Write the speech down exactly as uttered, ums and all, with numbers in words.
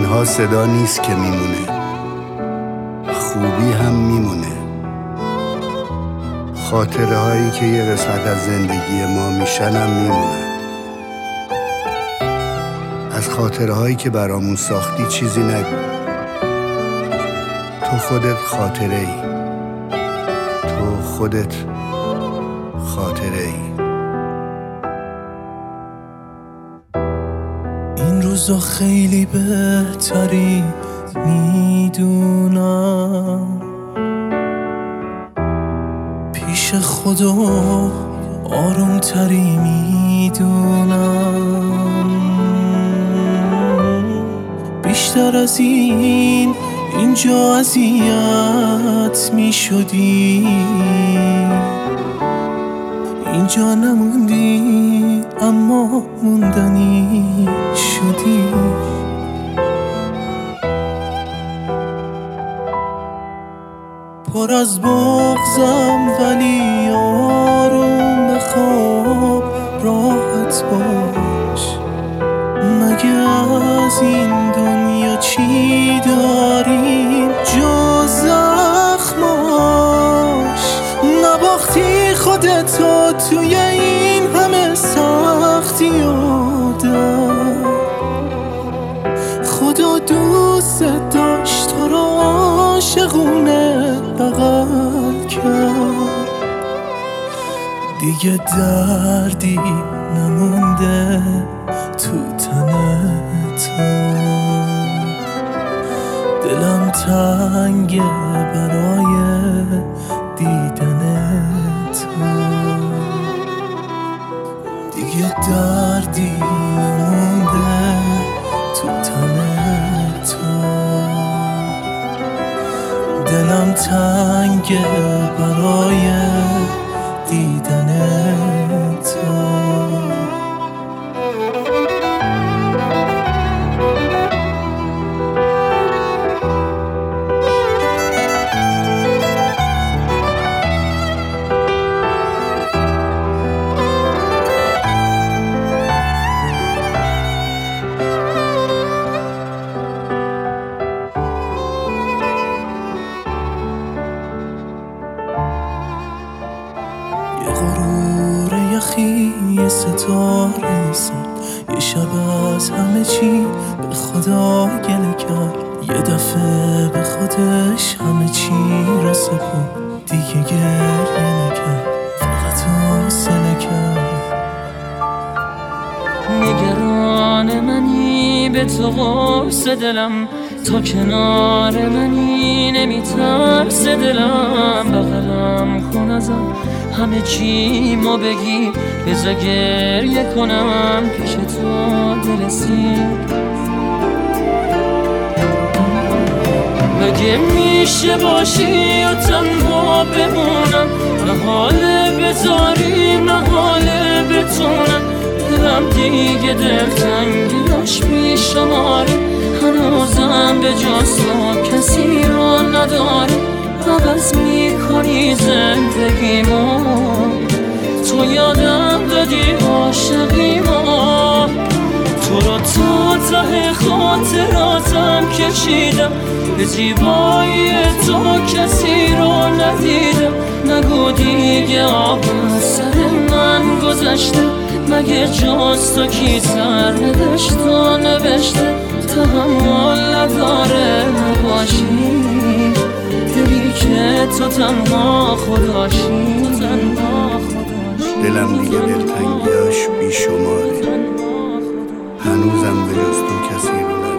اینها صدا نیست که میمونه، خوبی هم میمونه. خاطره هایی که یه قسمت از زندگی ما میشن هم میمونه. از خاطره هایی که برامون ساختی چیزی نگو. تو خودت خاطره ای، تو خودت خاطره ای. این روزا خیلی بهتری میدونم، پیش خدا آروم تری میدونم. بیشتر از این اینجا اذیت میشدی، اینجا نموندی اما موندنی شدی. پر از بغضم ولی آروم بخواب، راحت باش. مگه از این دنیا چی داریم جز زخماش؟ نباختی خودتو توی این همه سختی آدم. خدا دوست داشت تو رو عاشقونه بغل کرد. دیگه دردی نمونده تو تن تو، دلم تنگه برای دیدن تو. دیگه دردی نمونده تو تن تو، دلم تنگه برای دیدن تو. یه غرور یخی، یه ستاره ساد، یه شب از همه چی به خدا گله کرد. یه دفعه به خودش همه چی را سپرد، دیگه گریه نکرد، فقط حوصله کرد. نگران منی به تو قرص دلم، تا کنار منی نمیترس دلم. بغلم کن ازم همه چی ما بگی، بذار گریه کنم پیش تو دلسیر. مگه میشه باشی و تنها بمونم، محاله بذاری محاله بتونم. دلم دیگه دلتنگیش بی شماره، هنوزم به جز تو کسی رو نداری. عوض میکنی زندگیمو، تو یادم دادی عاشقیمو. تو رو تا ته خاطراتم کشیدم، به زیبایی تو کسی رو ندیدم. نگو دیگه آب سر من گذشته، مگه جز تو کی سر نداشت و نوشته. تحمل نداره نباشی، دلی که تو تنها خداشی. دلم دیگه دلتنگیاش بی شماره، هنوزم به جز تو کسی رو نداره.